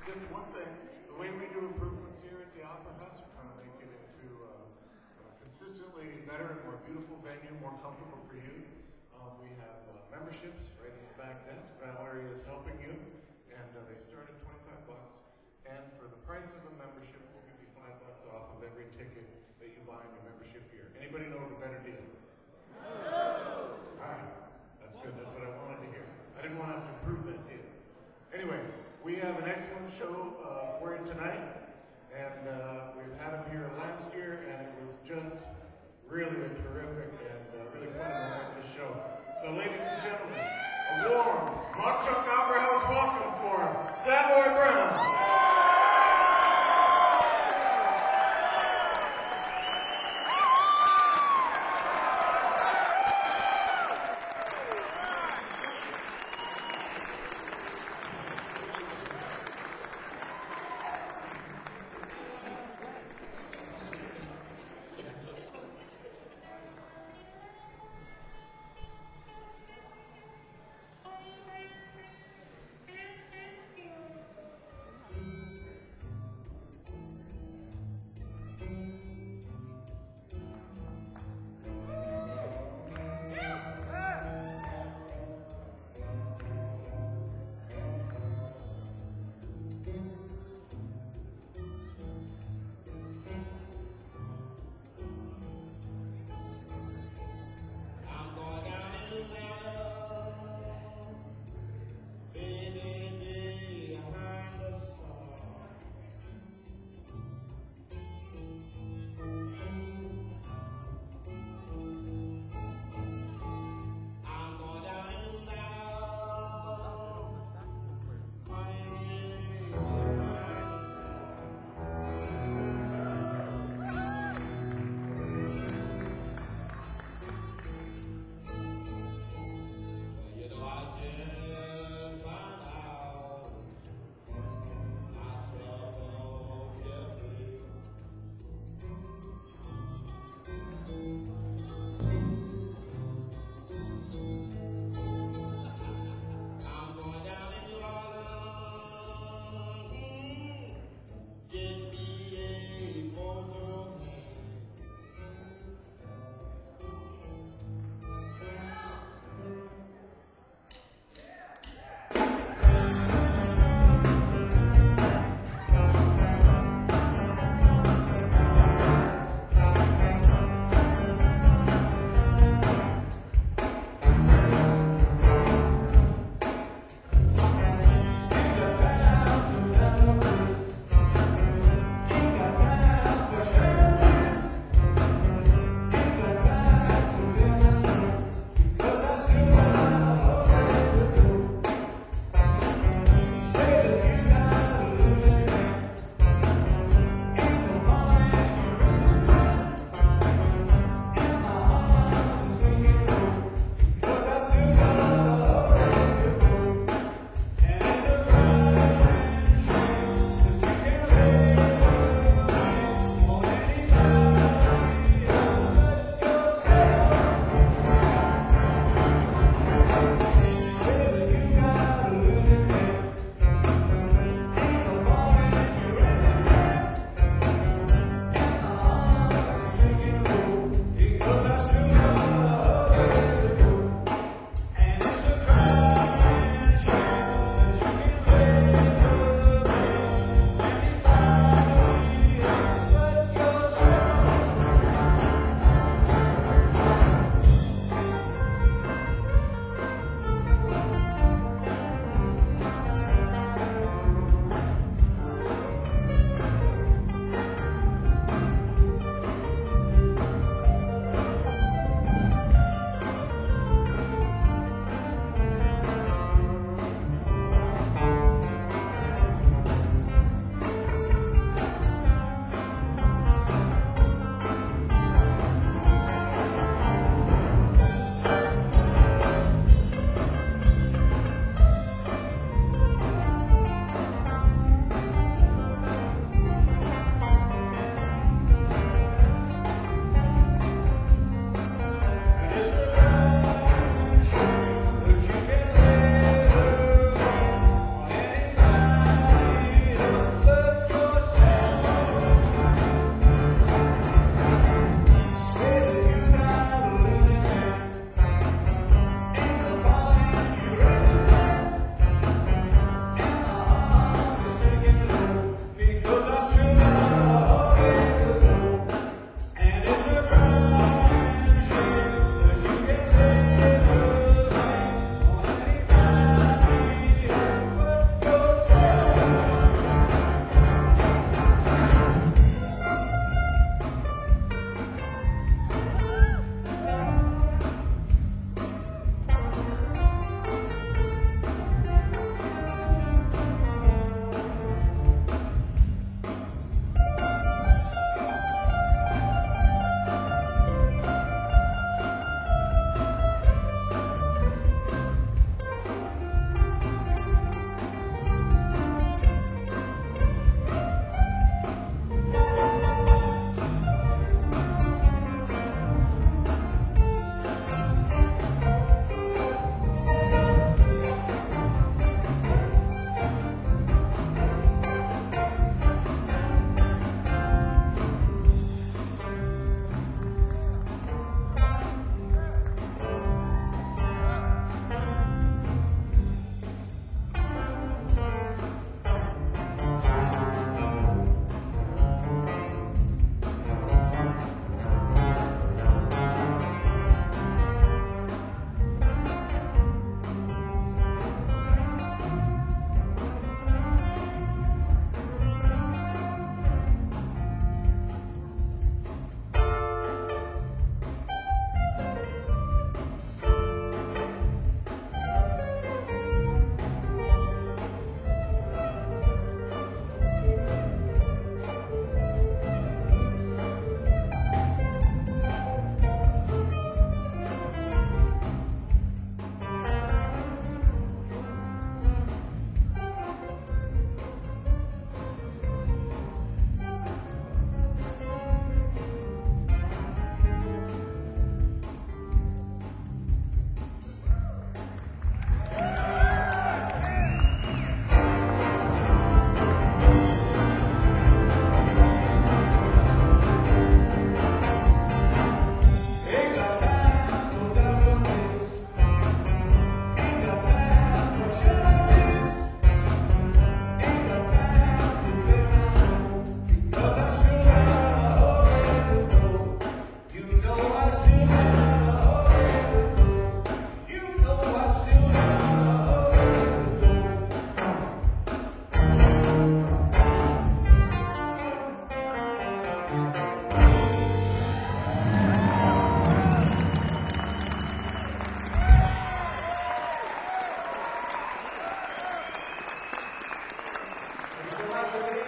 Just one thing, the way we do improvements here at the Opera House, we're kind of making it to consistently better and more beautiful venue, more comfortable for you. We have memberships right in the back desk. Valerie is helping you, and they start at $25. And for the price of a membership, we'll give you $5 off of every ticket that you buy in your membership year. Anybody know of a better deal? No. All right, that's good. That's what I wanted to hear. I didn't want to have to prove that deal. Anyway, we have an excellent show for you tonight, and we've had him here last year, and it was just really a terrific and really fun and momentous show. So, ladies and gentlemen, a warm Montchunk Opera House welcome for Savoy Brown.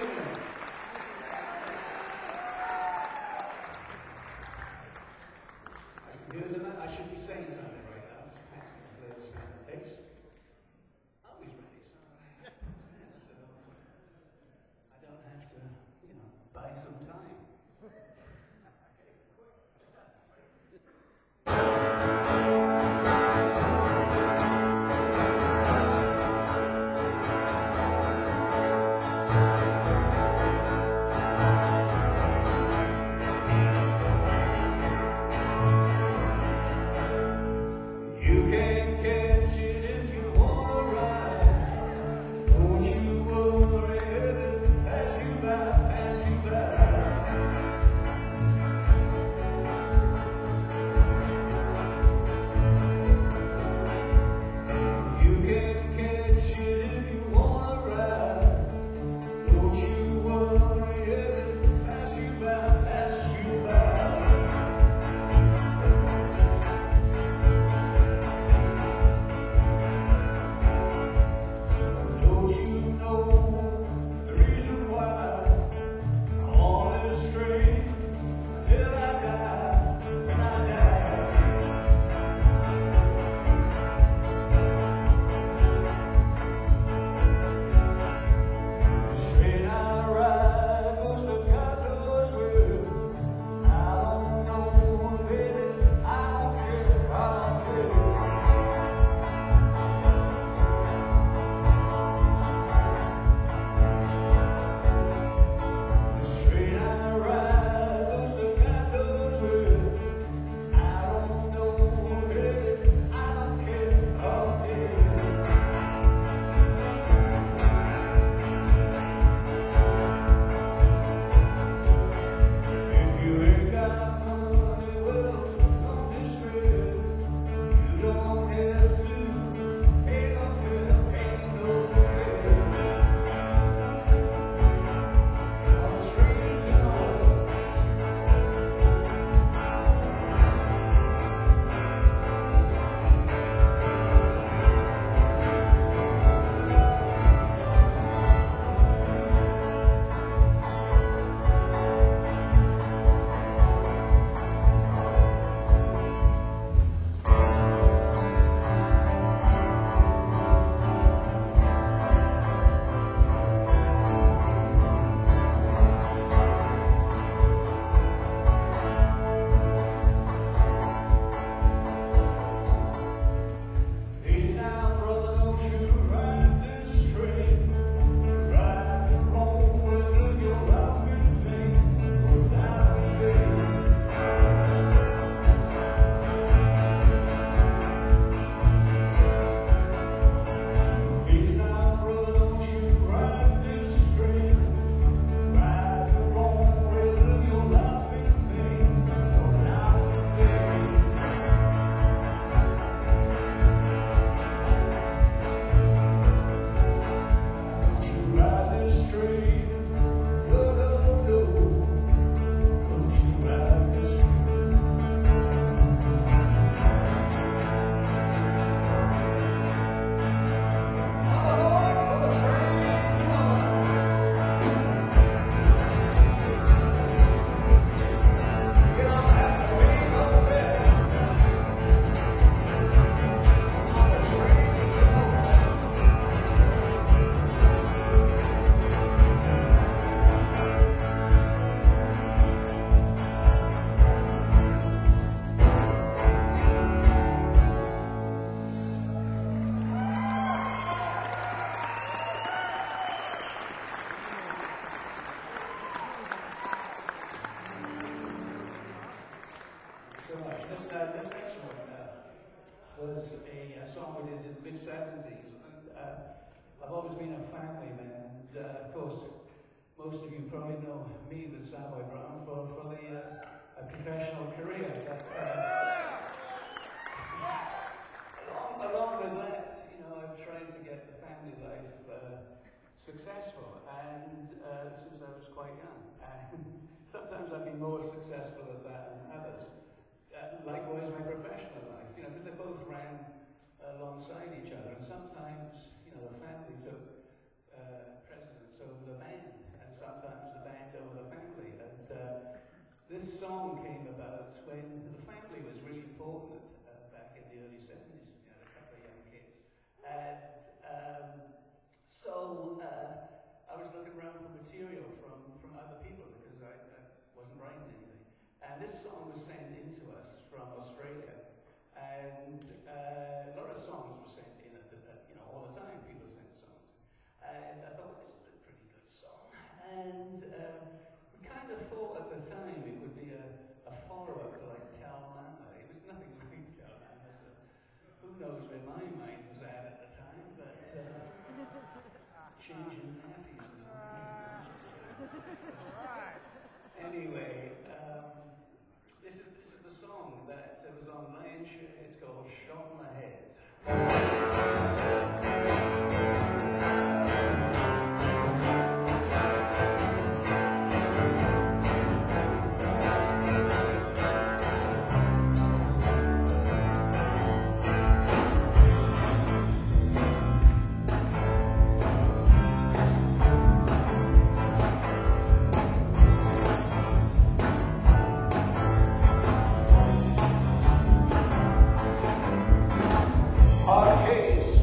I should be saying something right now. Pat's going to play this kind of bass. Always ready, so I don't have to, buy some time. You can catch it if you wanna ride. Don't you worry, it'll pass you by, pass you by. You can catch it if you wanna ride. Don't you worry, it'll pass you by, pass you by. Don't you know the reason why I'm on this train till I die, till I die? This train I ride goes to God knows where. I don't know, baby, I don't care, I don't care. This train I ride goes to God knows where. I don't know, baby, I don't care, I don't care. If you ain't got money, well, don't be stressed. You don't have to pay no fare, pay no fare. On the train tonight. Please now, brother, don't you ride this train. Ride the wrong ways of your life in vain, your life in vain. Please now, brother, don't you ride this train. Ride the wrong ways of your life in vain, your life in vain. Don't you ride this train? No, no, no. Don't you ride this train? I'm aboard for the train tonight. You don't have to pay no fare on the train tonight. So much. This next one was a song we did in the mid-70s. And I've always been a family man. And of course, most of you probably know me, the Savoy Brown, for a professional career. But along with that, I've tried to get the family life successful. And since I was quite young. And sometimes I've been more successful at that than others. Likewise, my professional life, but they both ran alongside each other, and sometimes, the family took precedence over the band, and material from other people because I wasn't writing anything. And this song was sent in to us from Australia. And a lot of songs were sent in all the time. People sent songs. And I thought, this is a pretty good song. And we kind of thought at the time it would be a follow-up to like Tal Mama. It was nothing like Tal Mama. So who knows where my mind was at the time, but changing nappies or something. Anyway, this is the song that was on Lion Share. It's called Shot in the Head. Our case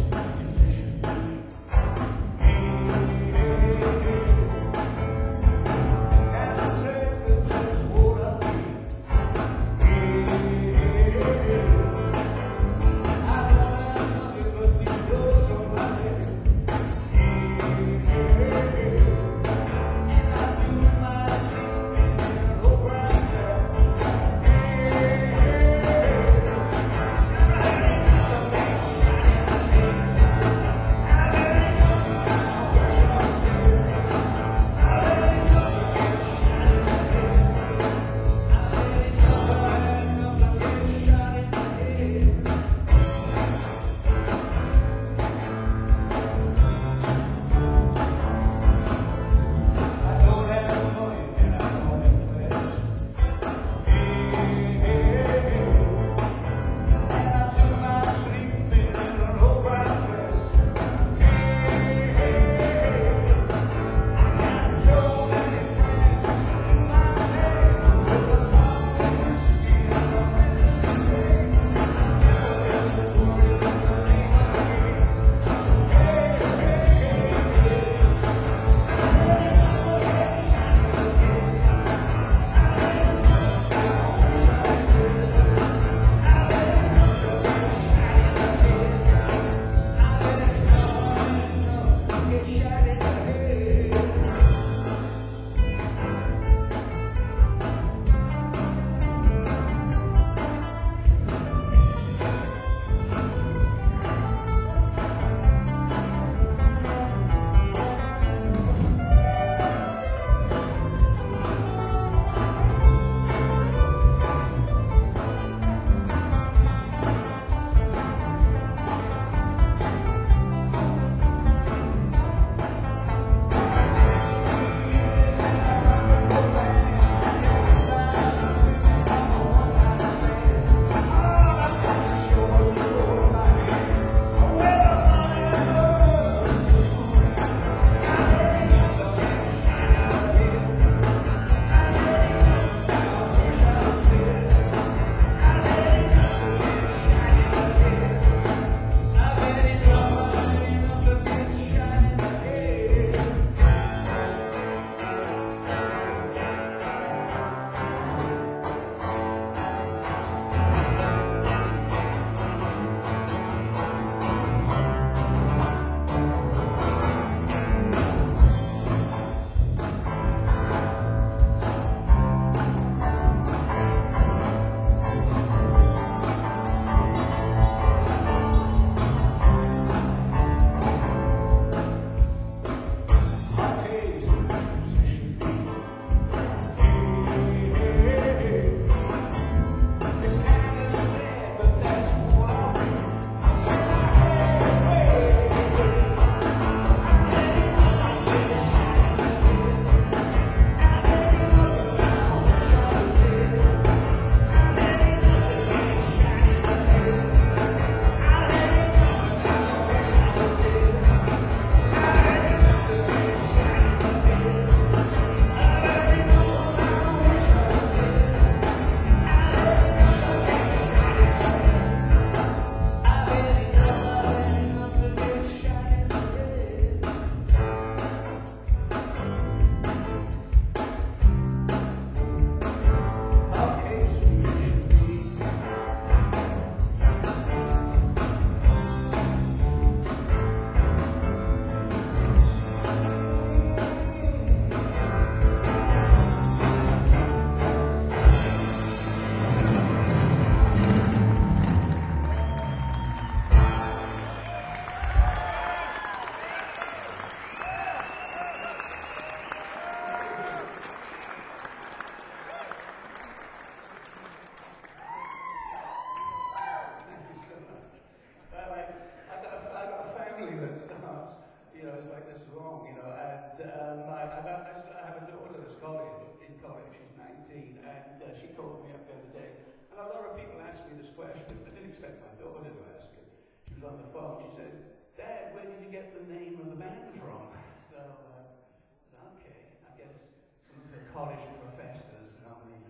you know. And I have a daughter that's in college, she's 19, and she called me up the other day. And a lot of people ask me this question. I didn't expect my daughter to ask it. She was on the phone. She said, "Dad, where did you get the name of the band from?" So, okay, I guess some of the college professors know me.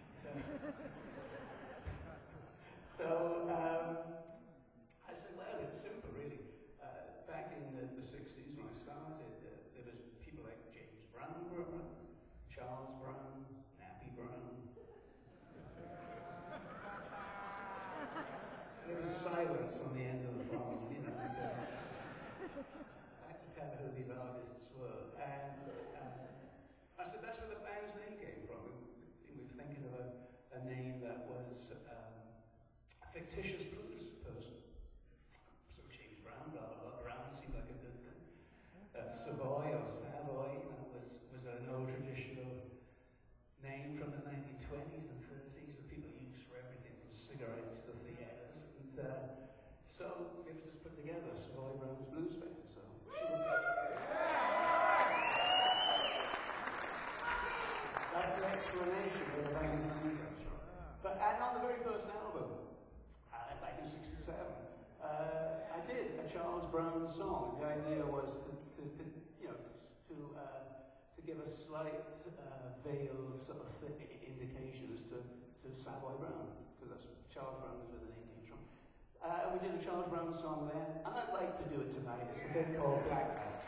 So I said, well, it's simple, really. Back in the 60s when I started, there was people like James Brown growing up, Charles Brown, Nappy Brown. There was silence on the end of the phone, you know, because I had to tell her who these artists were. And I said, that's where the band's name came from. We were thinking of a name that was a fictitious blues person. So James Brown, blah, blah, blah. Brown seemed like a good thing. Savoy or Savoy, you know, was an old traditional name from the 1920s and 30s that people used for everything from cigarettes to theatres. And so it was just put together, Savoy Brown's Blues Band. So that's the explanation where the band's name comes from. And on the very first album, back in '67, I did a Charles Brown song. The idea was to give a slight veiled sort of indications to Savoy Brown, because that's Charles Brown is where the name came from. We did a Charles Brown song then, and I'd like to do it tonight. It's a bit called Black Hat.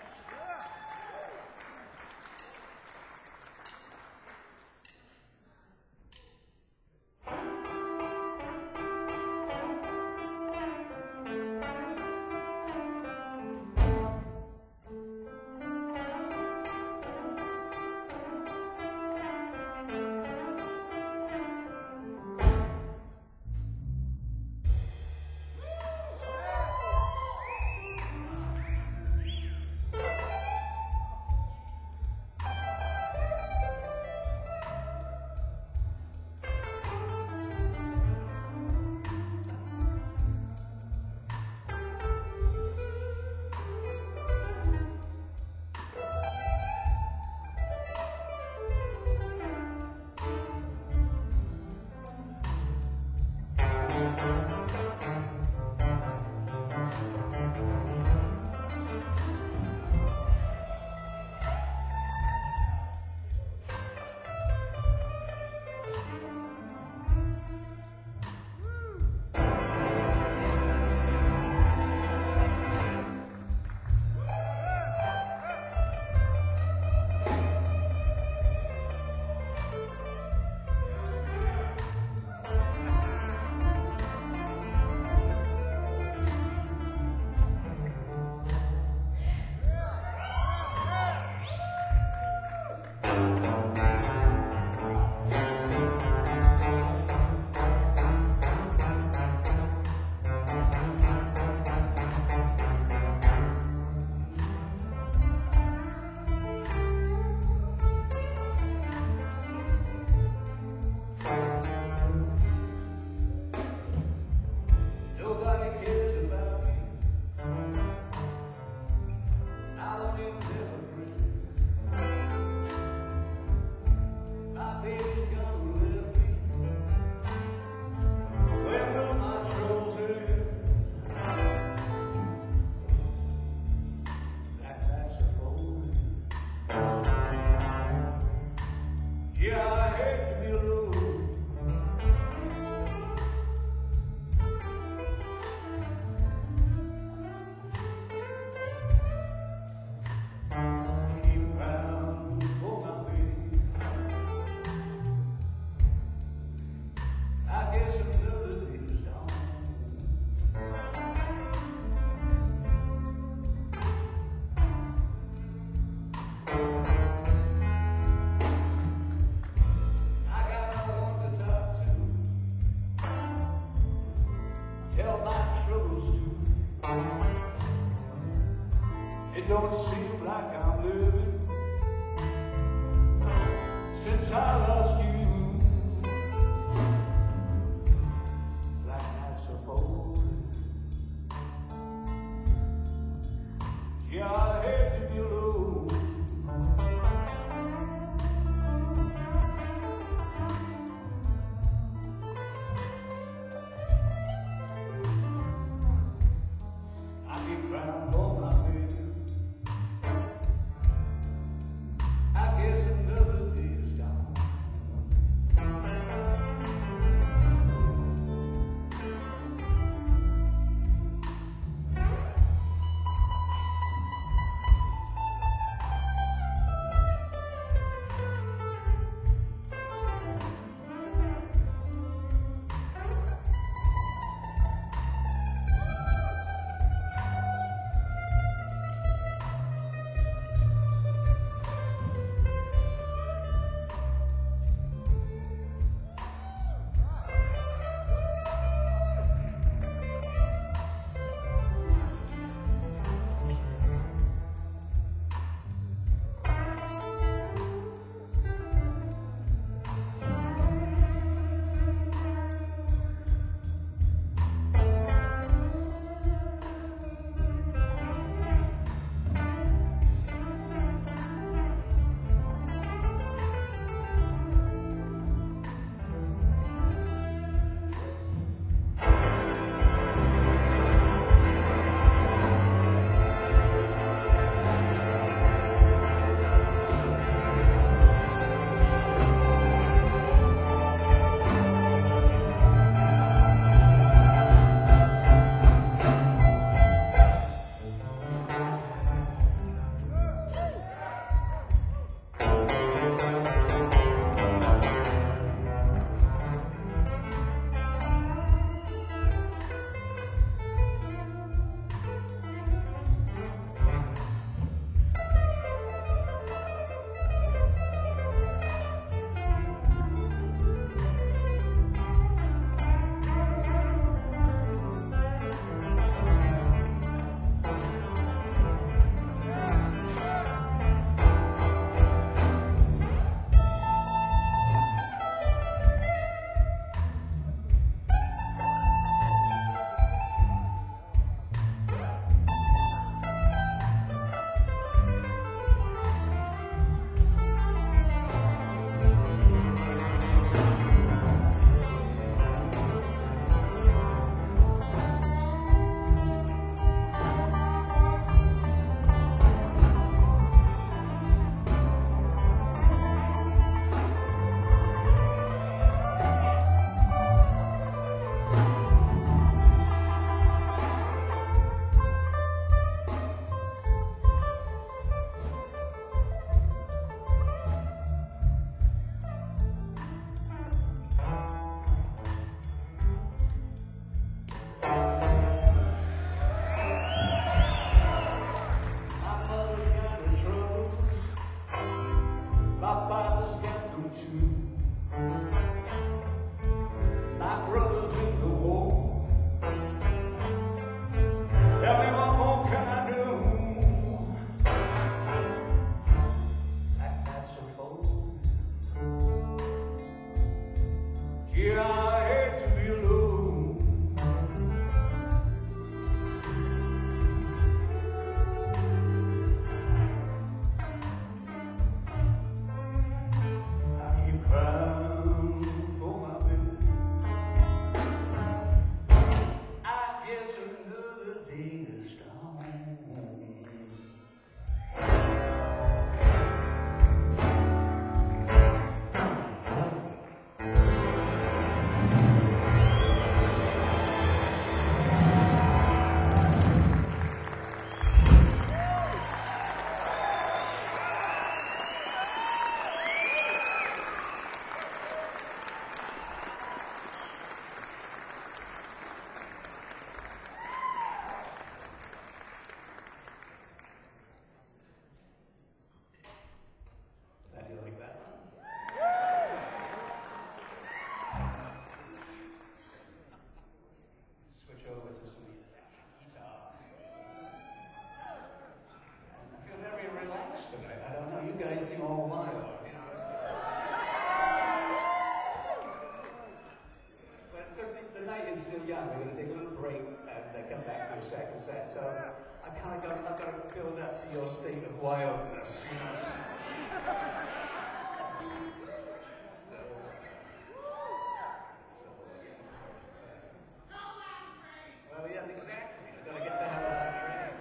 too. My brother's in the war. Tell me what more can I do? That's a fool. Gee, I hate to be alone. I keep crying for my baby. I guess another day is gone. How do you like that one? Switch over to some electric guitar. I feel very relaxed tonight. I don't know, you guys seem all wild, you know. But because the night is still young, we're going to take a little break and come back for a second set. So I've got to build up to your state of wildness, you know. Well, yeah, exactly. I've got to get the hell out of the train.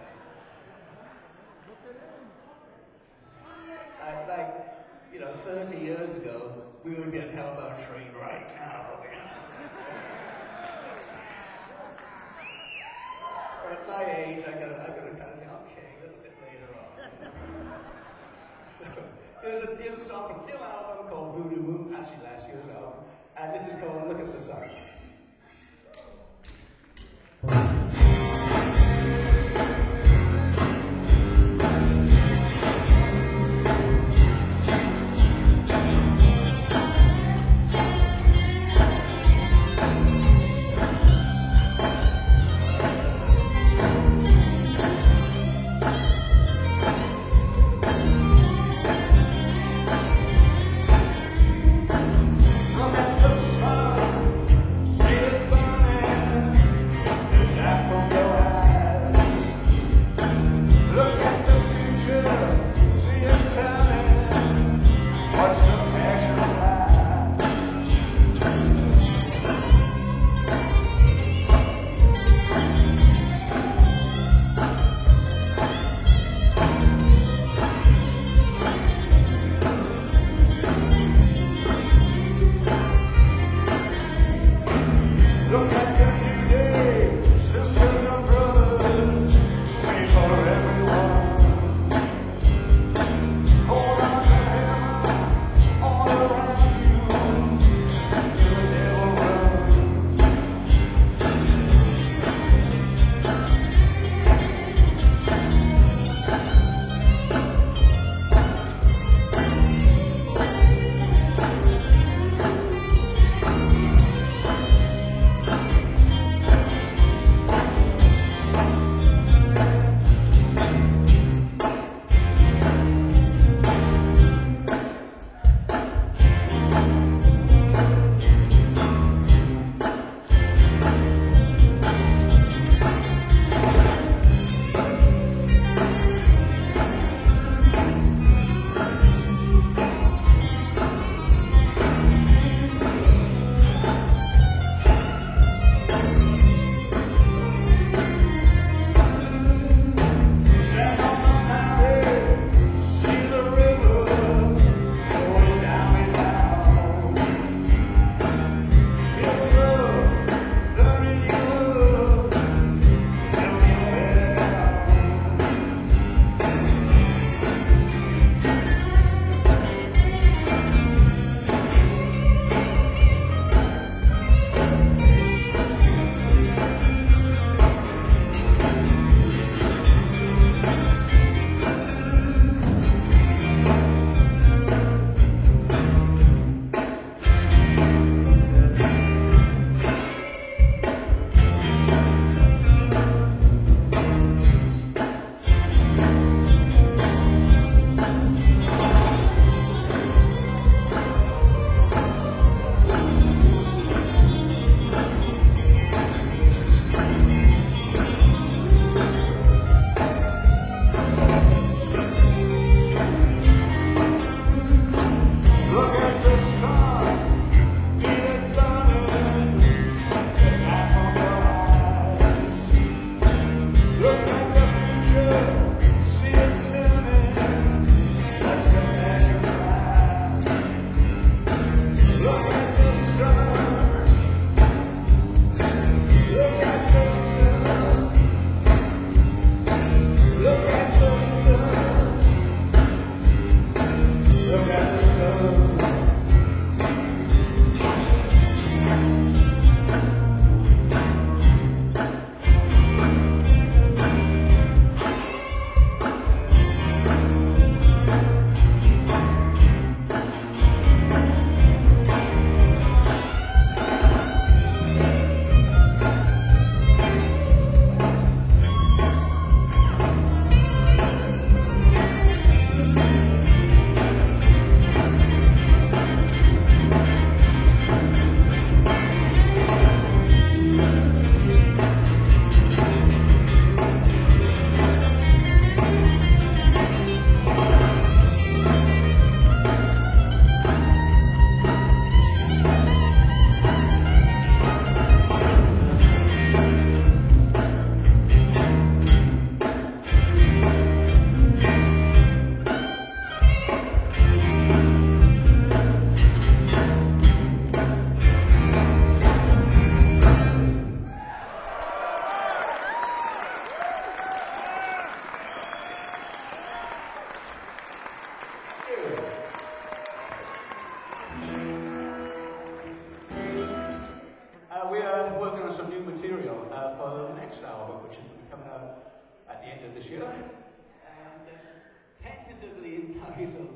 Like, you know, 30 years ago, we would get hell about a train right now. You know? At my age, I gotta kind of think, okay, a little bit later on. So, here's a song from Phil album called Voodoo Moon, actually last year's album, and this is called Look at the Sun. Look at the sun.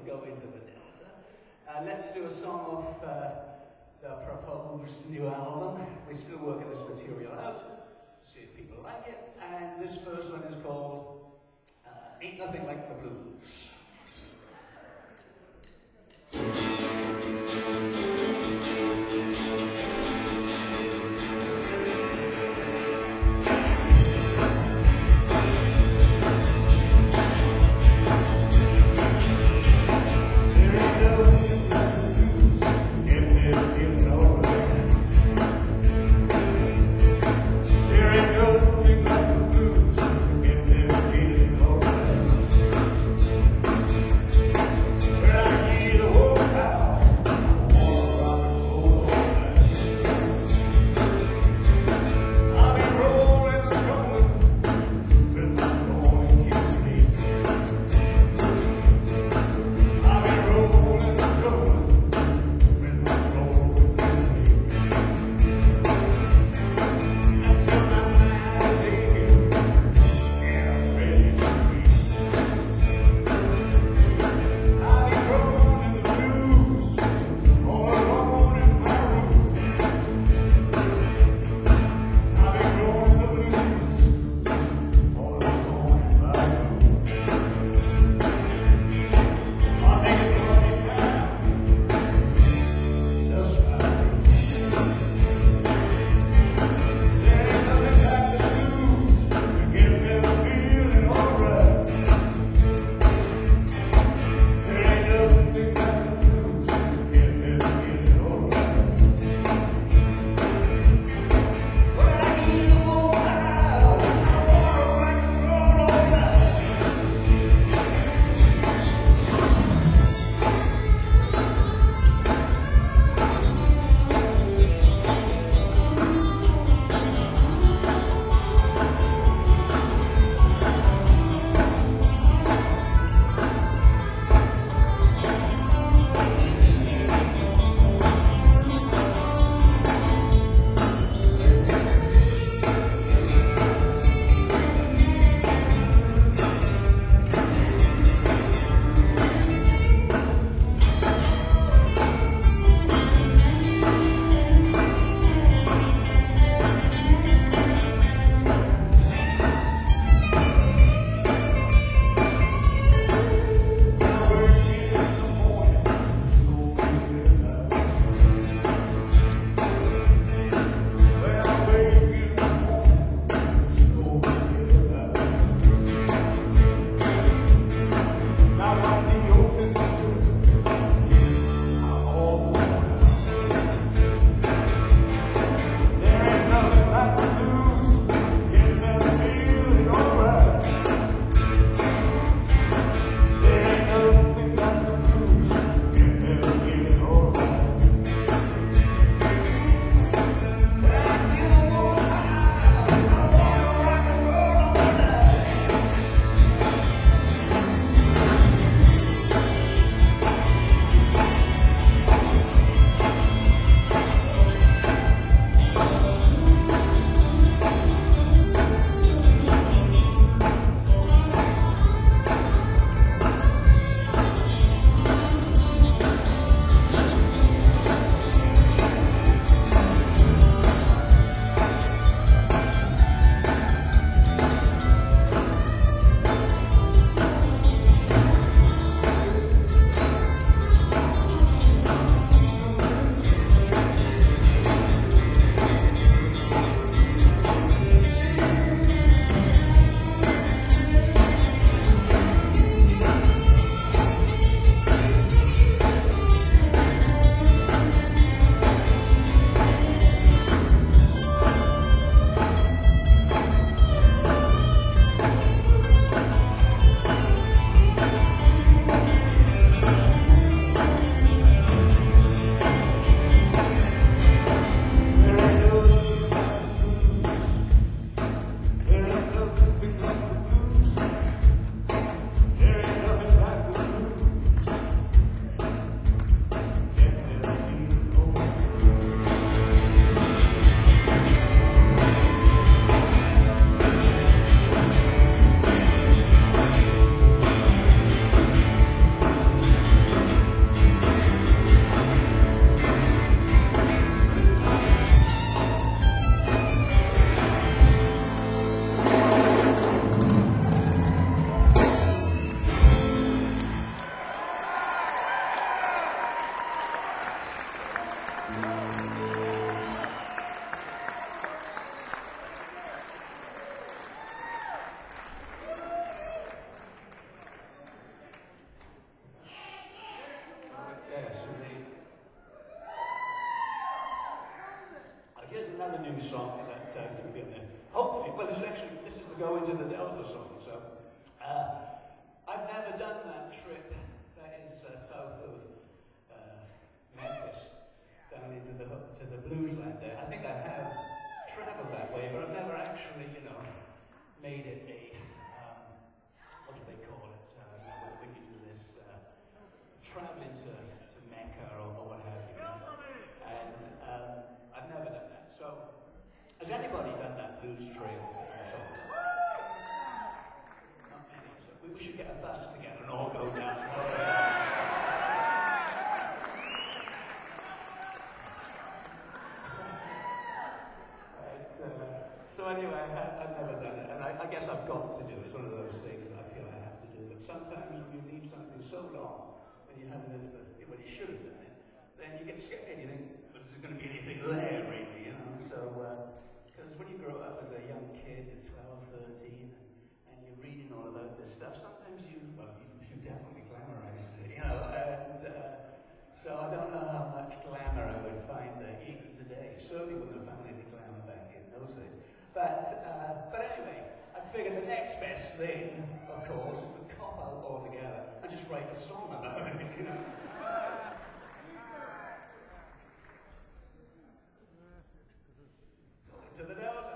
go into the Delta. Let's do a song off the proposed new album. We're still working this material out to see if people like it. And this first one is called Ain't Nothing Like the Blues. There ain't nothing like the blues, get them feeling alright. another new song that going to be on there. Hopefully, well, this is the Go Into the Delta song. So I've never done that trip that is south of Memphis down into the blues land there. I think I have traveled that way, but I've never actually, made it a what do they call it? When you do this, traveling to Mecca or what have you. And I've never done that. So, has anybody done that blues trail thing? Not many. So we should get a bus together and all go down. So anyway, I've never done it, and I guess I've got to do it. It's one of those things I feel I have to do. But sometimes when you leave something so long, when you haven't done it, when you should have done it, then you get scared. You think, well, is there going to be anything there, really? So, because when you grow up as a young kid at 12, 13, and you're reading all about this stuff, sometimes you definitely glamorize it, and so I don't know how much glamour I would find there even today. Certainly wouldn't have found any glamour back in those days. But anyway, I figured the next best thing, of course, is to cop out altogether and just write a song about it, Going to the Delta.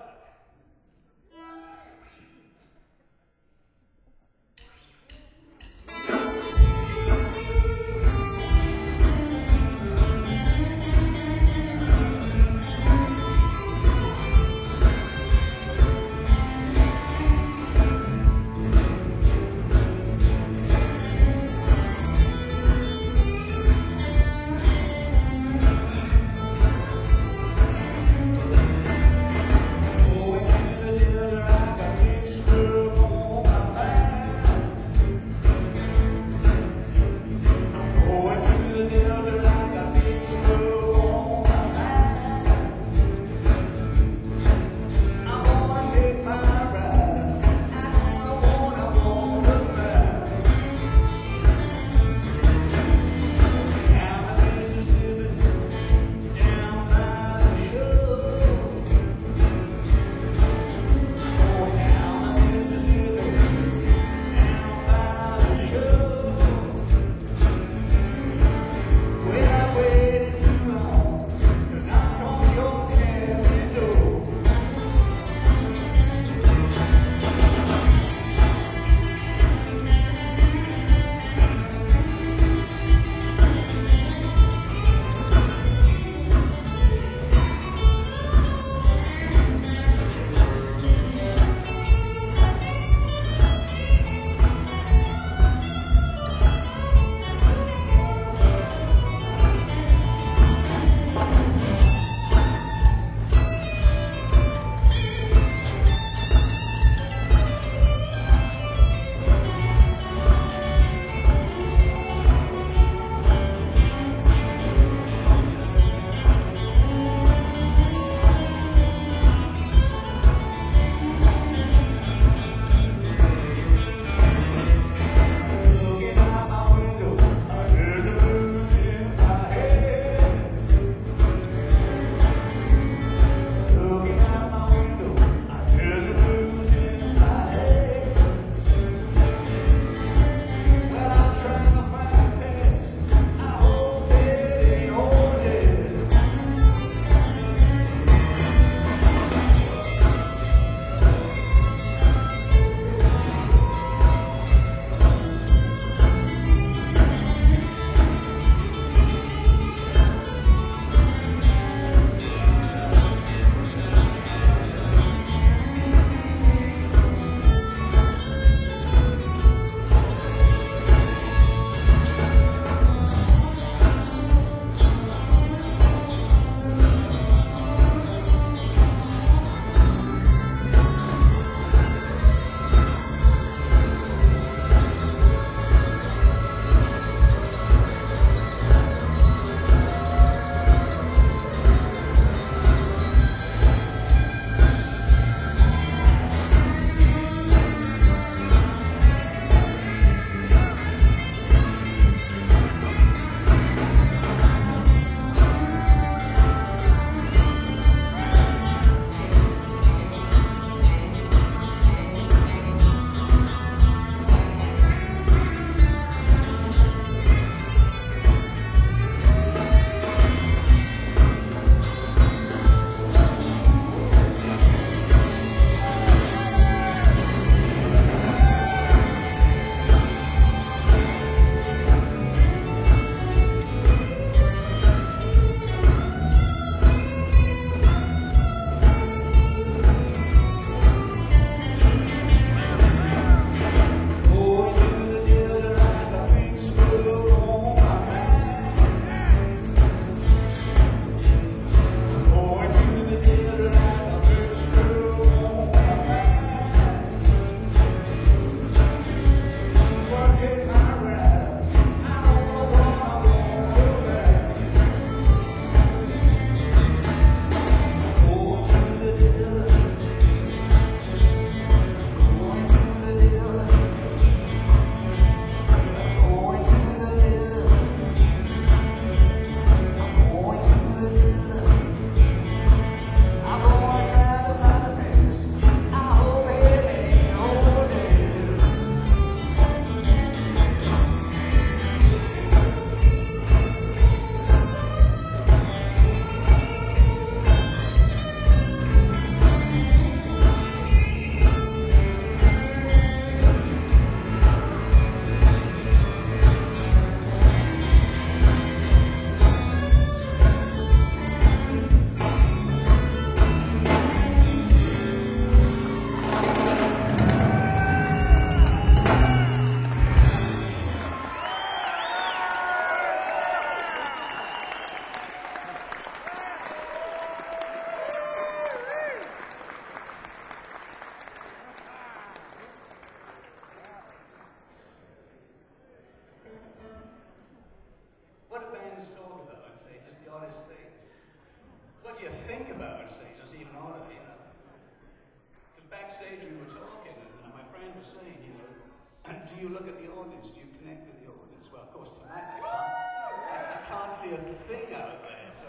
do you think about on stage? Doesn't even order, you know. Because backstage we were talking, and my friend was saying, you know, do you look at the audience? Do you connect with the audience? Well, of course, tonight I can't see a thing out there. So,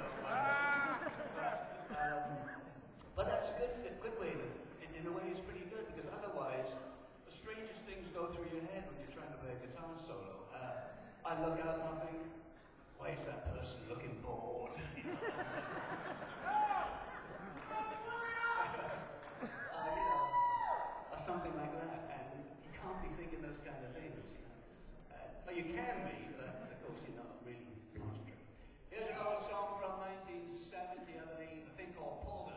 but that's a good way to, in a way, it's pretty good because otherwise, the strangest things go through your head when you're trying to play a guitar solo. I look out and I think, why is that person looking bored? Or something like that, and you can't be thinking those kind of things. Well, you can be, but of course you're not really concentrating. Here's an old song from 1970, I believe, a thing called Polka.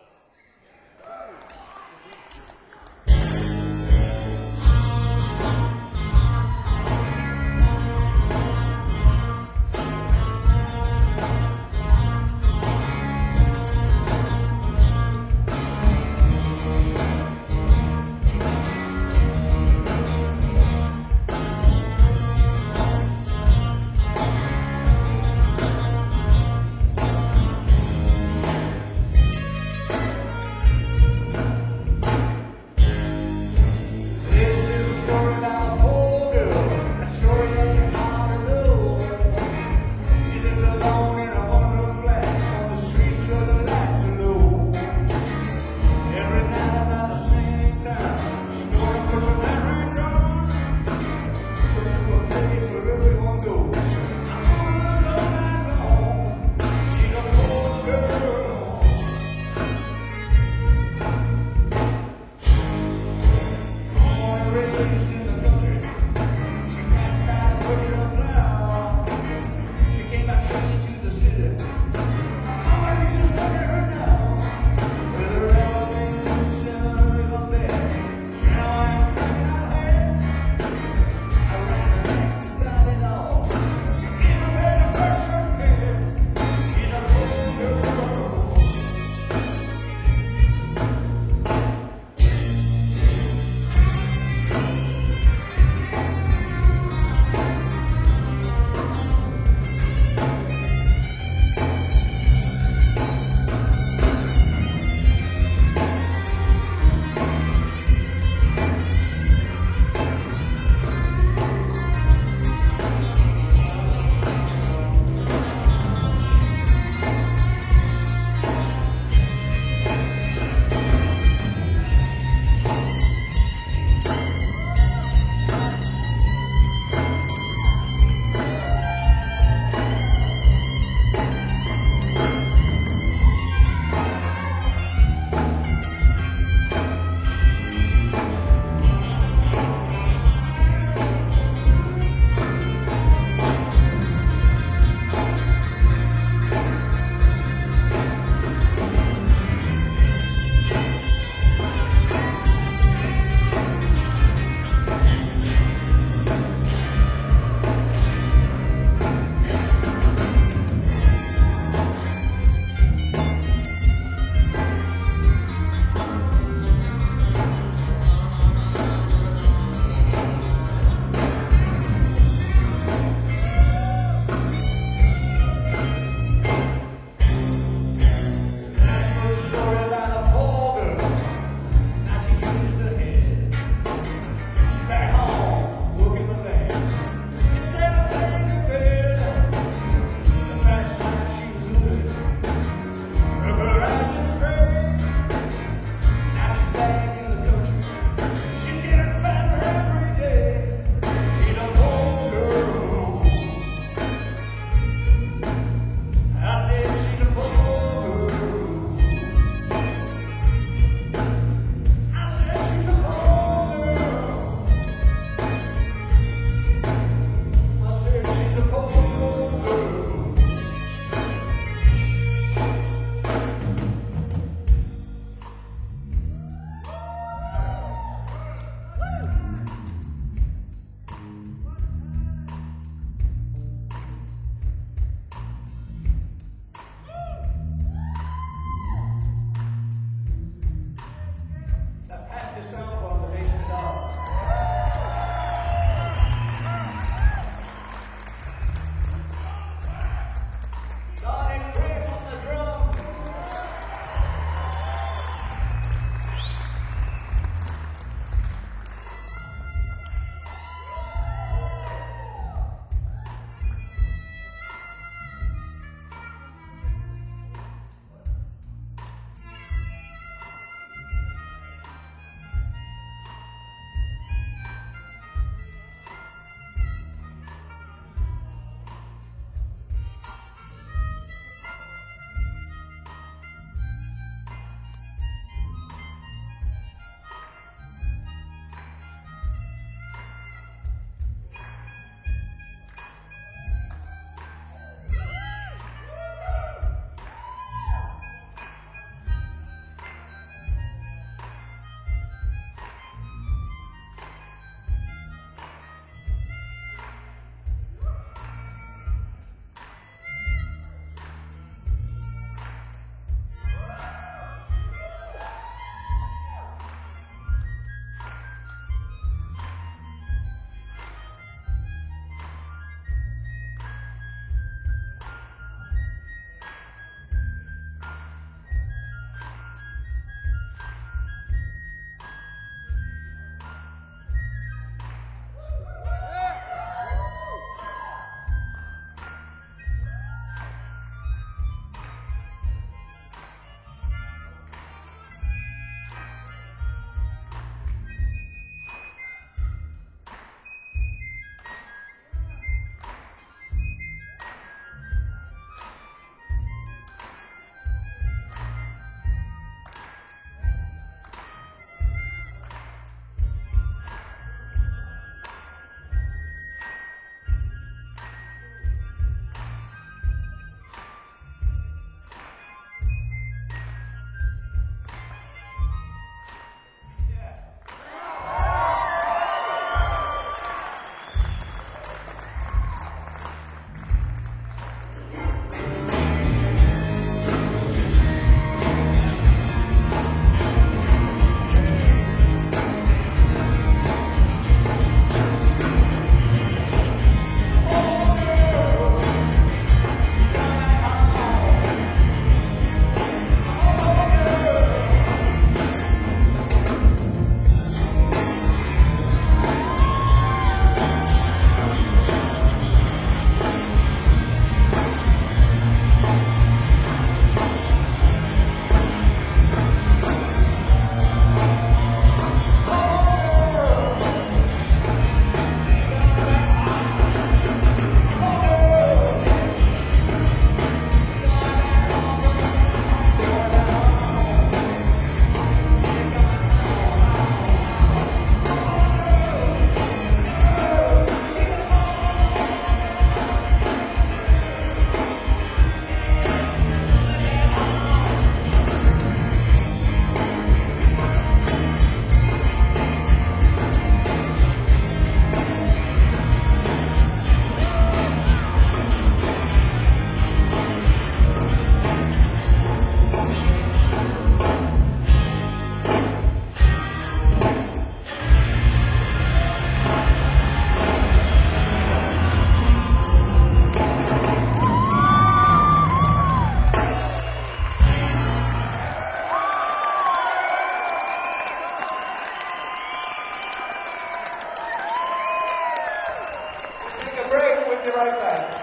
right back.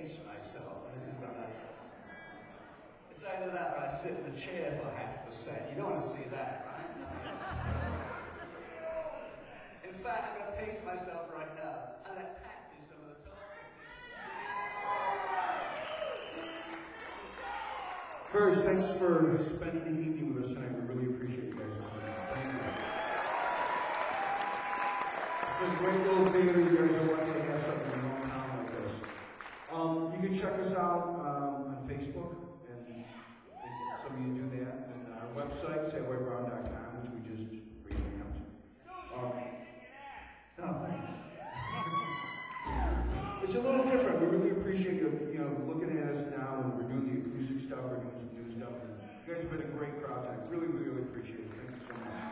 pace myself. And this is like, it's either that or I sit in a chair for half the set. You don't want to see that, right? No. In fact, I'm going to pace myself right now and let Pat do some of the talking. First, thanks for spending the evening with us tonight. We really appreciate you guys coming. Thank you. It's a great little theater. You guys are lucky to have something in one town like this. You can check us out on Facebook, and some of you do that. And our website, SatelliteBrown.com, which we just revamped. Oh, thanks. It's a little different. We really appreciate you, looking at us now when we're doing the acoustic stuff, we're doing some new stuff. And you guys have been a great crowd tonight. Really, really appreciate it. Thank you so much.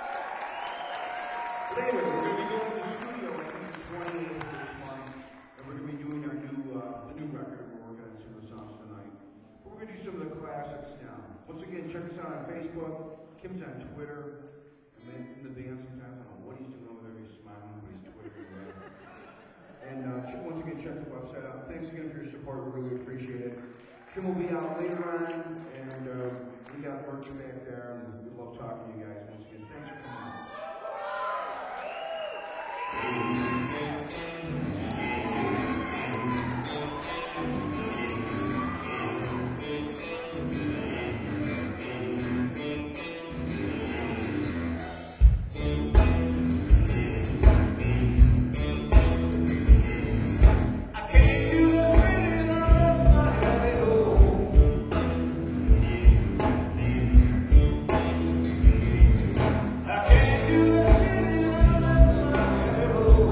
Later, we're going to be going to the studio, I think, the 28th of this month, and we're going to be doing our new record. We're working on some of the songs tonight. But we're going to do some of the classics now. Once again, check us out on Facebook. Kim's on Twitter. And then in the band sometimes, I don't know what he's doing over there. He's smiling, but he's Twittering away. And once again, check the website out. Thanks again for your support. We really appreciate it. Kim will be out later on, and we got merch back there, and we love talking to you guys. Once again, thanks for coming.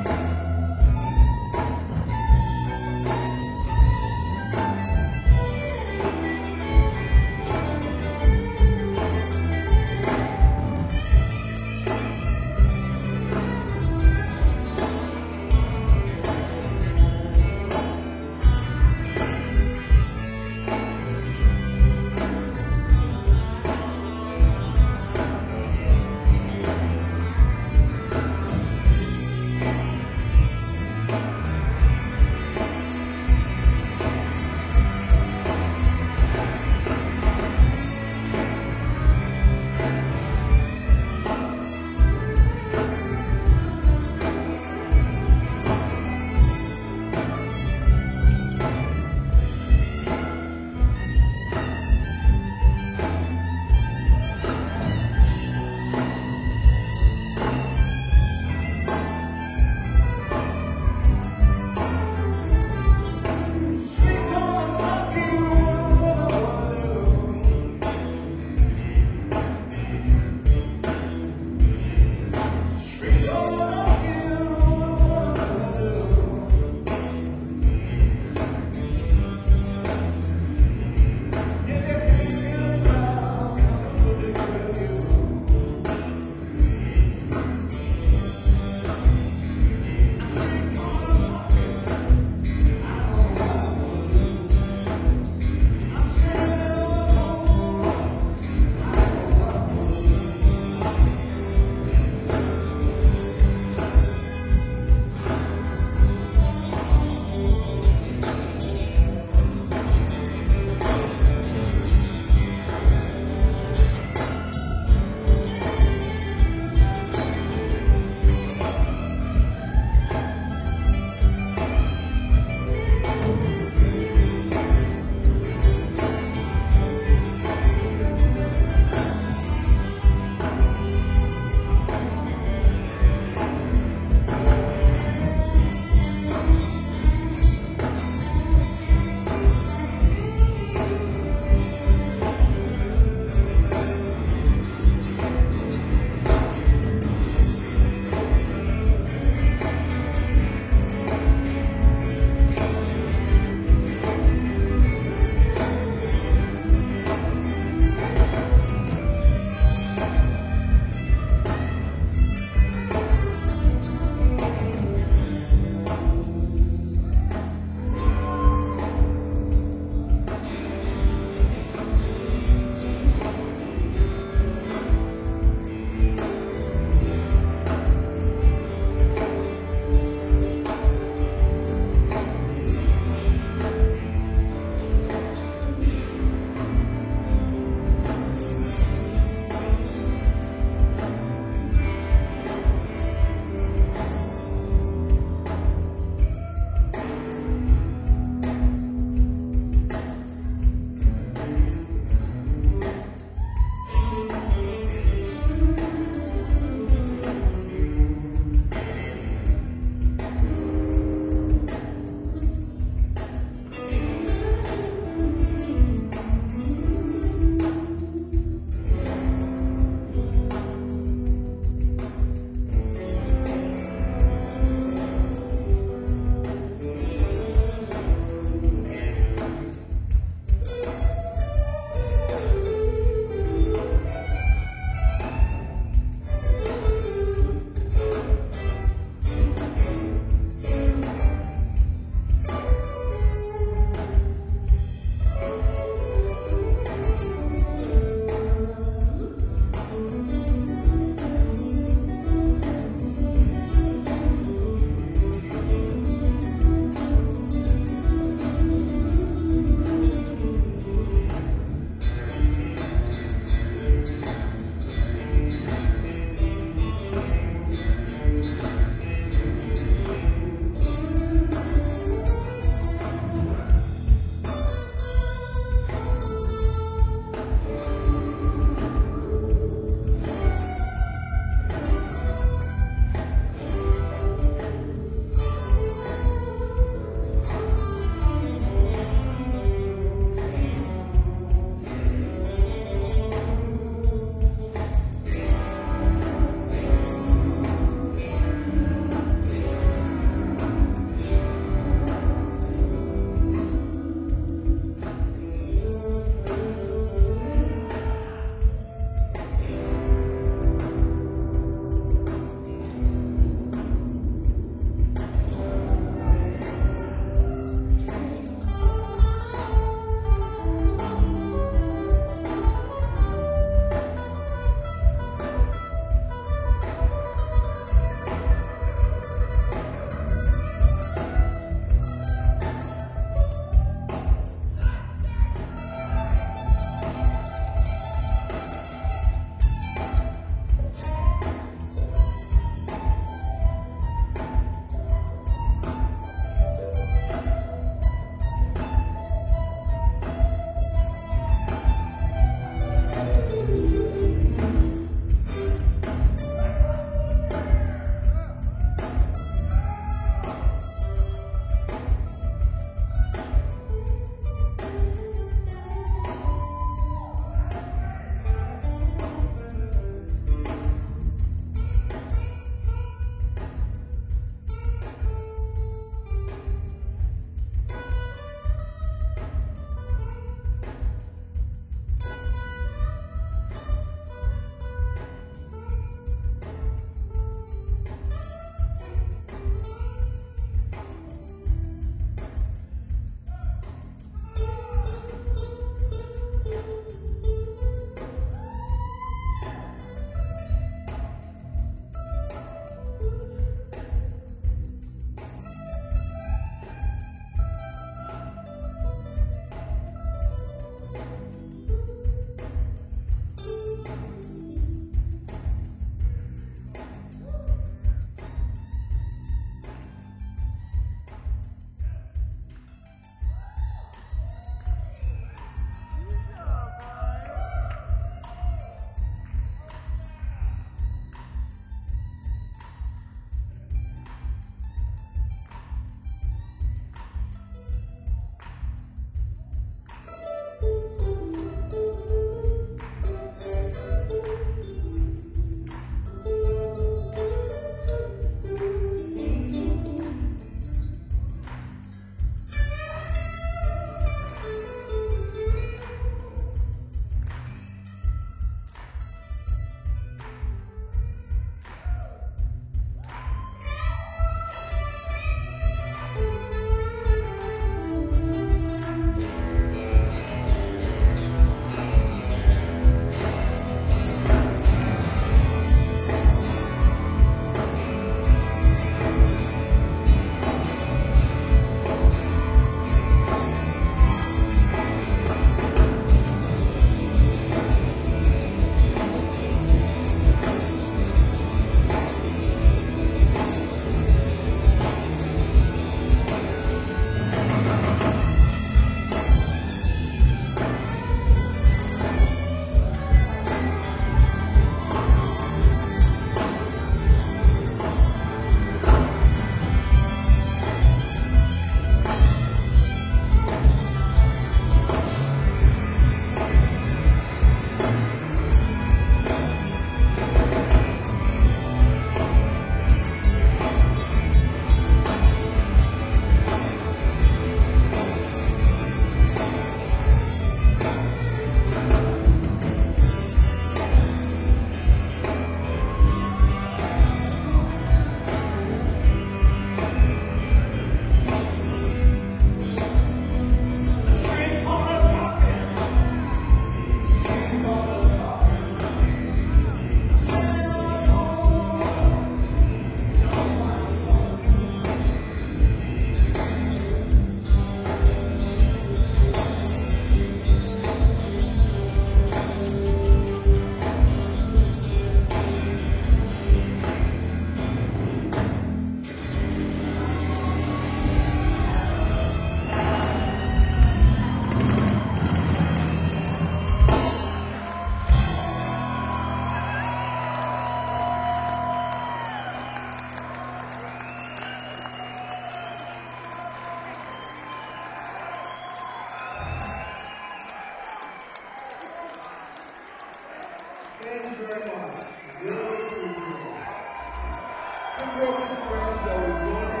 very much. Really appreciate it. Good work, Mr. Ramsey. Really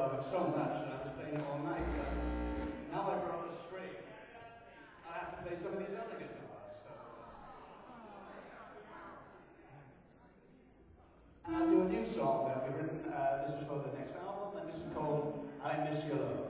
love it so much that I was playing it all night. But now I brought a string. I have to play some of these other guitars. So. And I'll do a new song that we've written. This is for the next album, and this is called I Miss Your Love.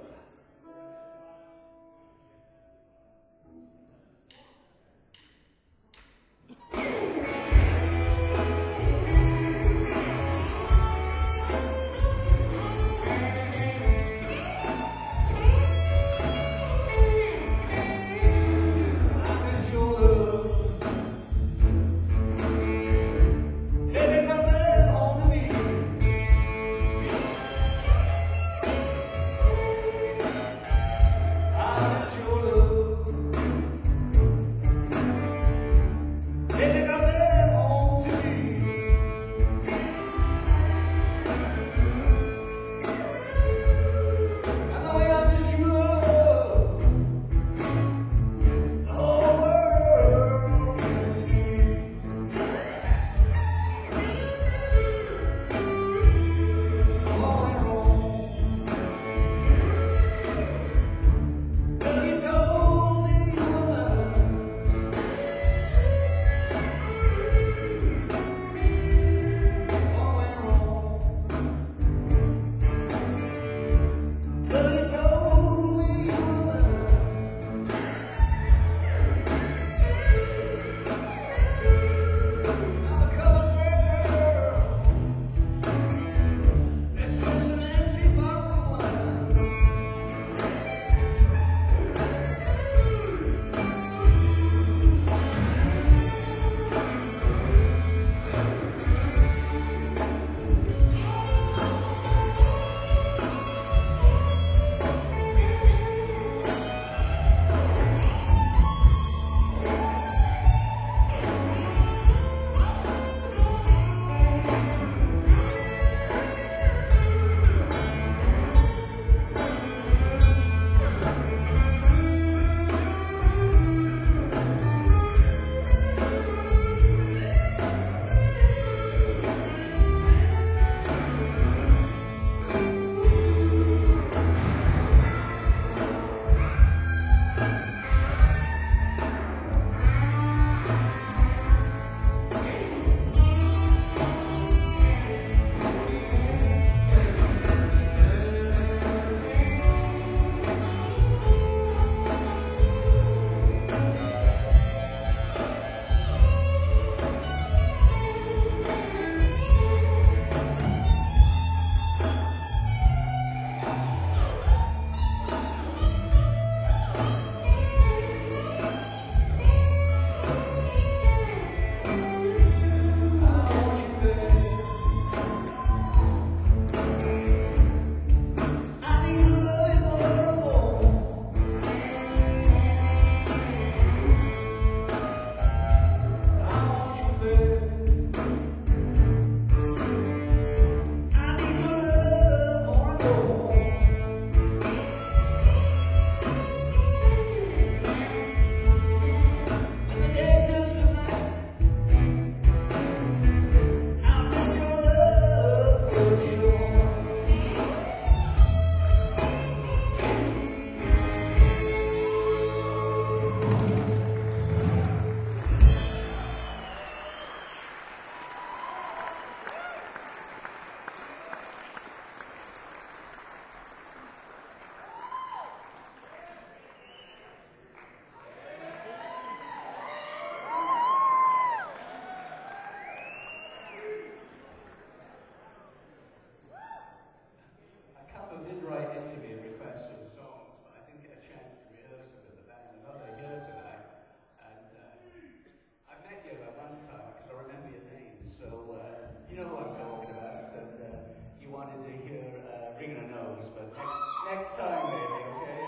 Next time, maybe, okay?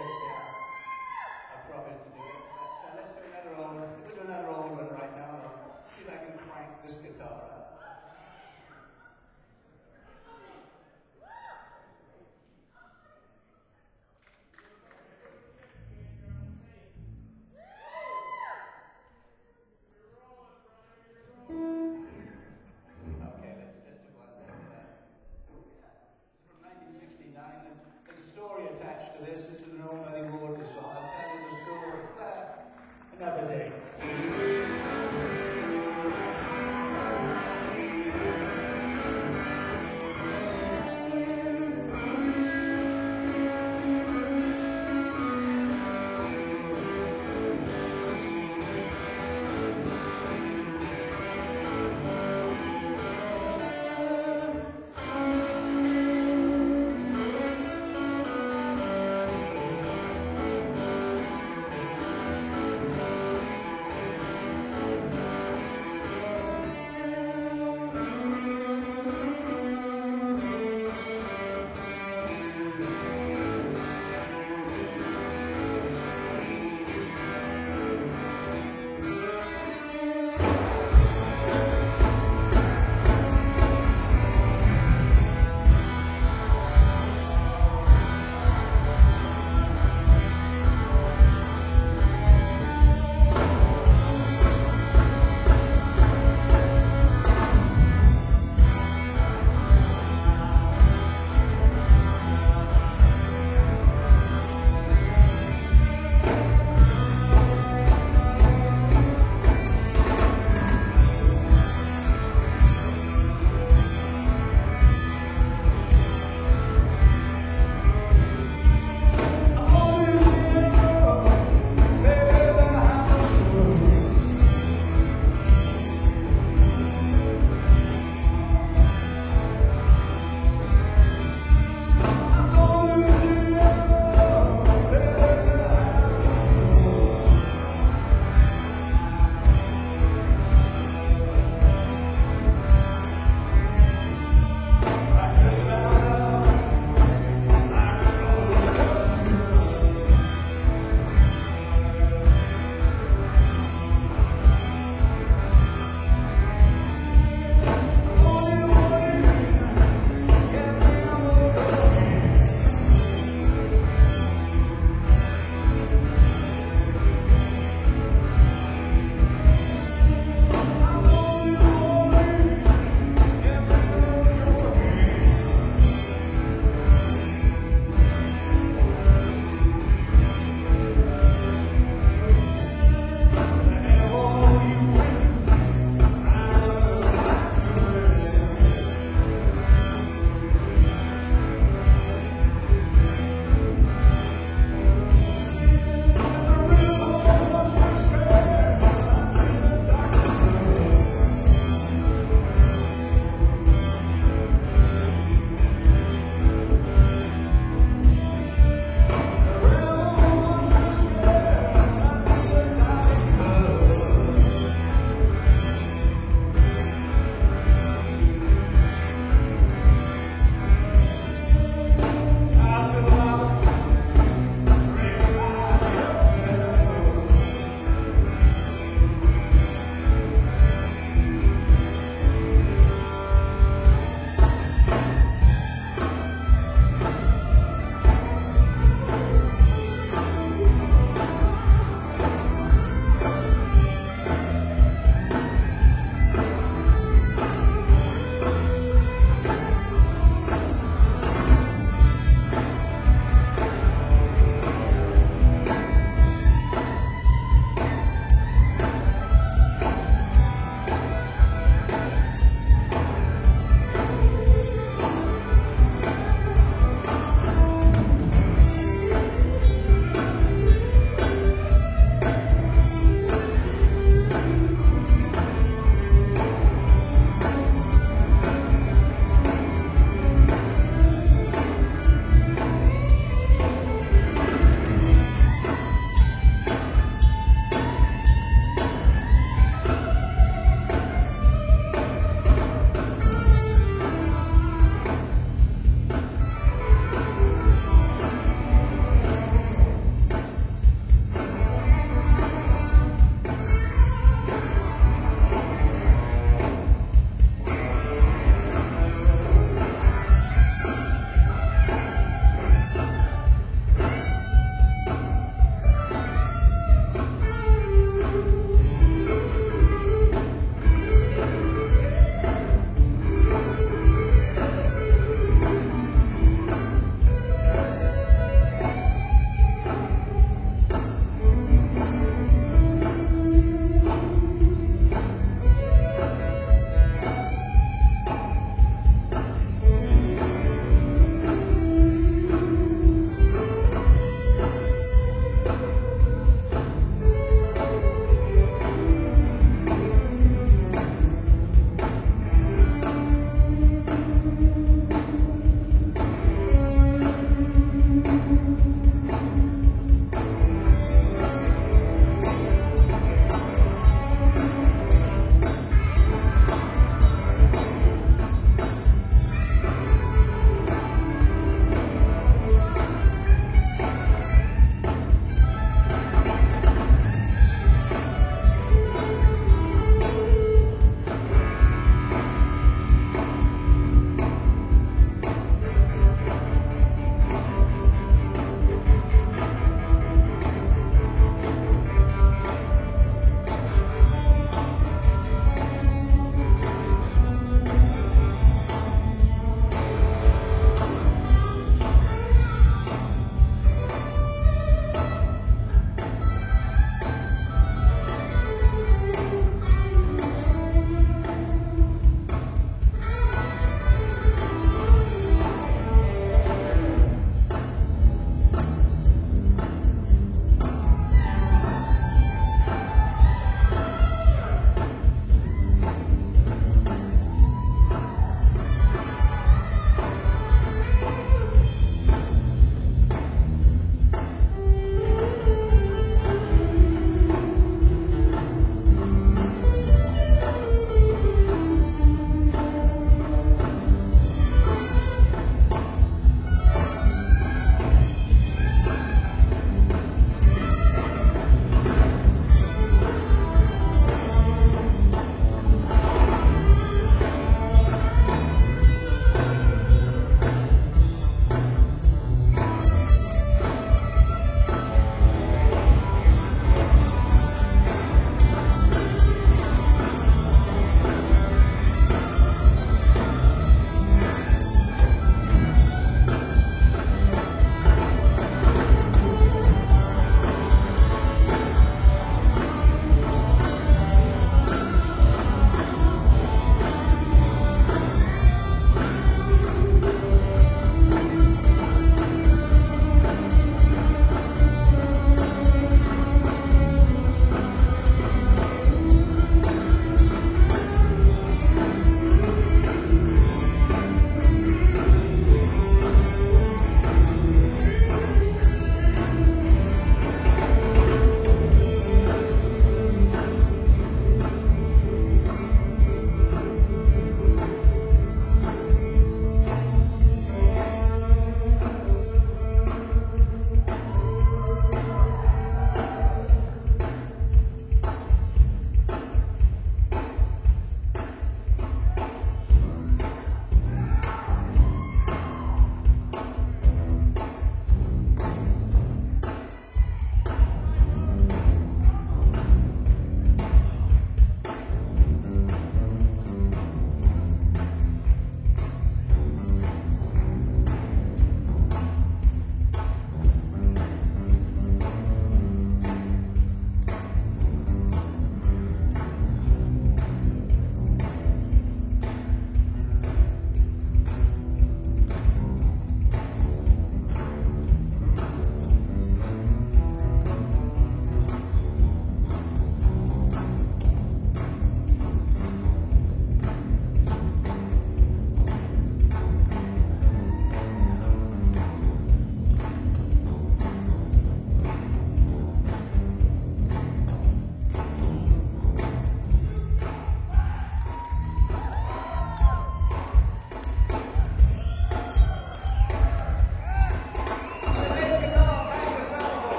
Yeah. I promise to do it. But let's do another old one right now. I'll see if I can crank this guitar up. Okay, let's do one that's from 1969. to this. This is no muddy water, so I'll tell you the story of that another day.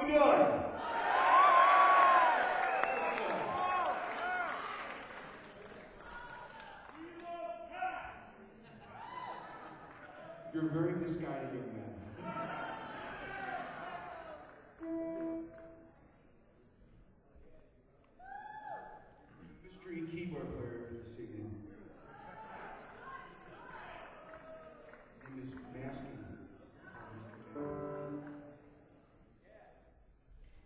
we doing? You're a very misguided young man. Mystery keyboard player this evening. His name is Masking.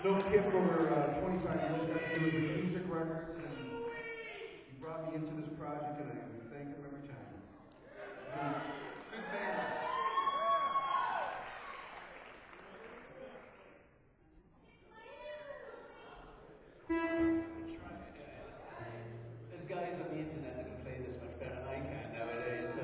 known Kip for over 25 years. Got to do his acoustic records, and he brought me into this project, and I thank him every time. Good man. There's guys on the internet that can play this much better than I can nowadays, so.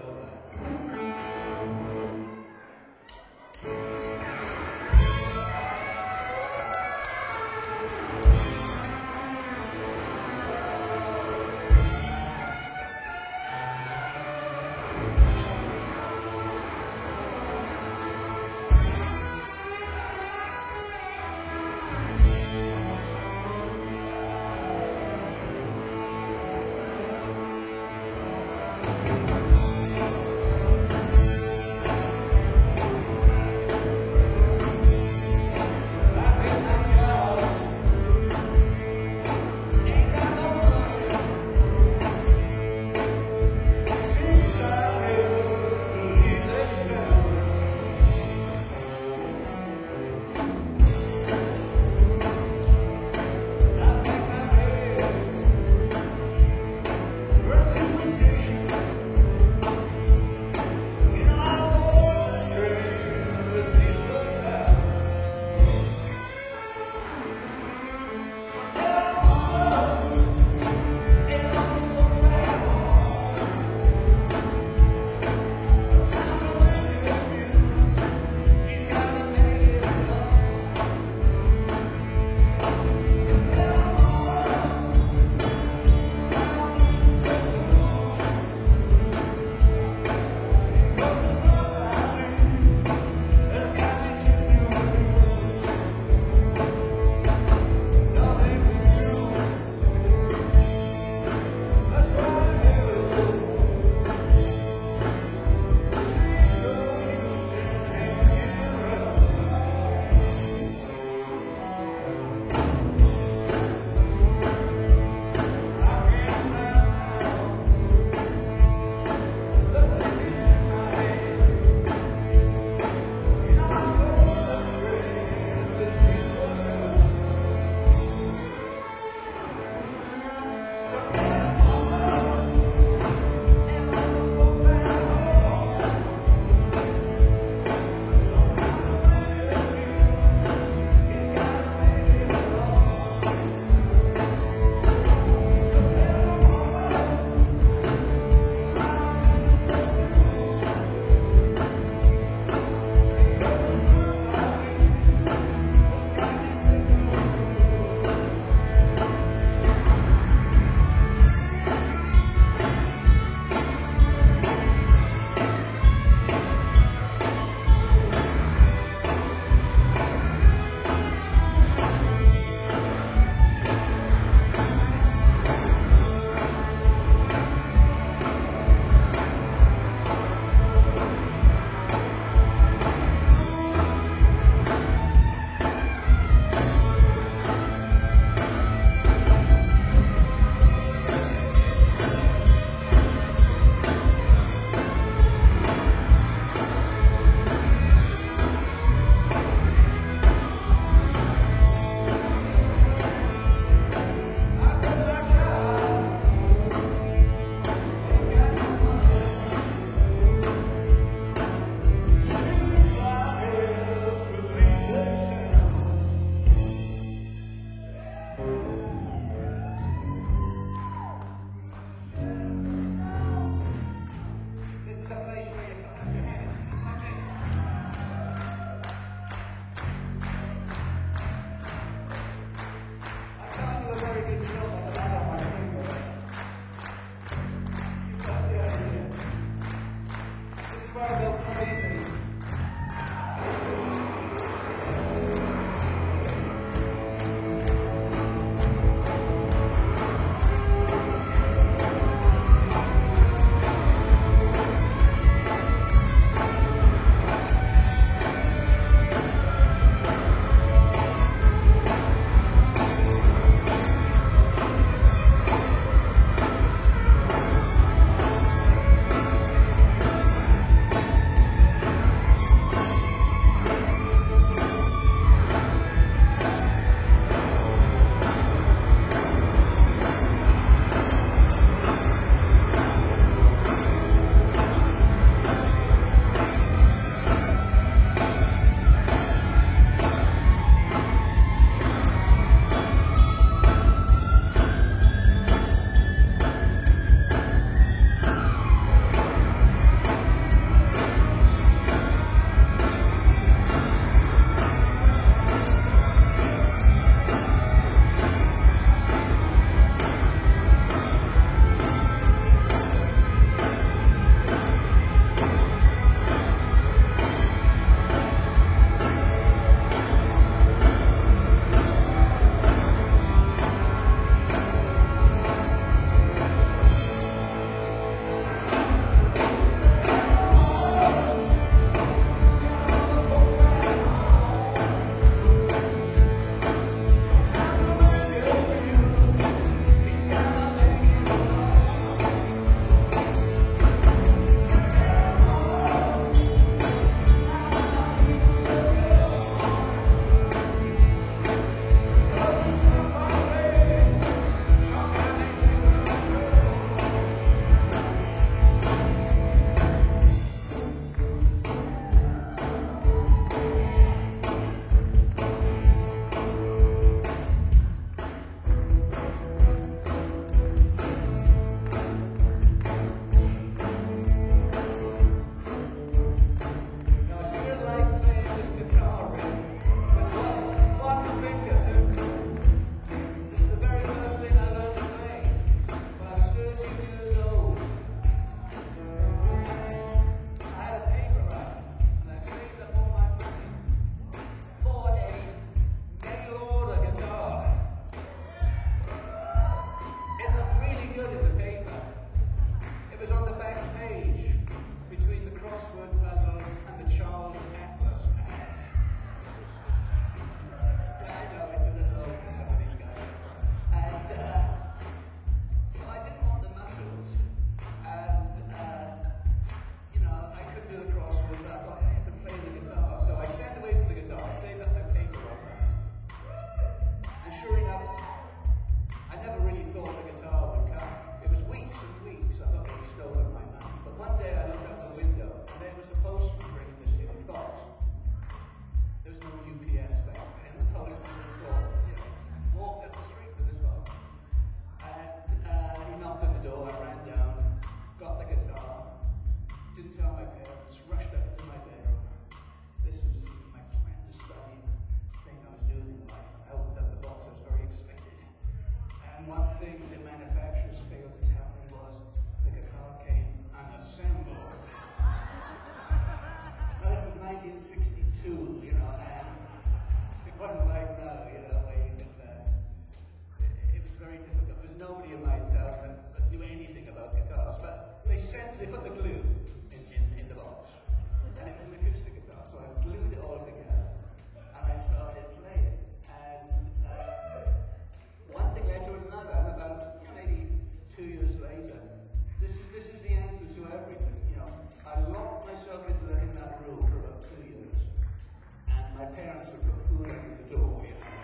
1962, you know, and it wasn't like now, you know, where you can, it was very difficult. There was nobody in my town that knew anything about guitars, but they put the glue in the box, and it was an acoustic guitar, so I glued it all together, and I started playing, and one thing led to another, and about, you know, maybe 2 years later, this is the answer to everything, you know. I locked myself in that room for about 2 years, and my parents would put food under the door, you know.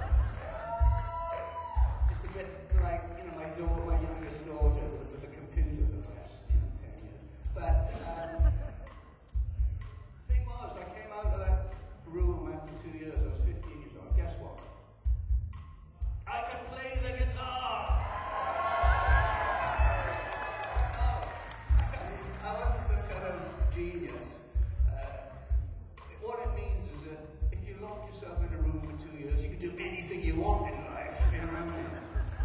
It's a bit like, you know, my youngest daughter with the computer for the last, you know, 10 years. But the thing was, I came out of that room after 2 years, I was 15 years old. Guess what? I can play the guitar! I wasn't some kind of genius. What it means is that if you lock yourself in a room for 2 years, you can do anything you want in life. You know what I mean?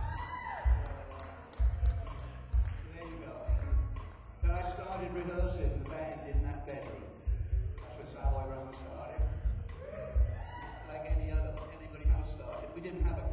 So there you go. Then I started rehearsing the band in that bedroom. That's how I started. Like anybody else started. We didn't have a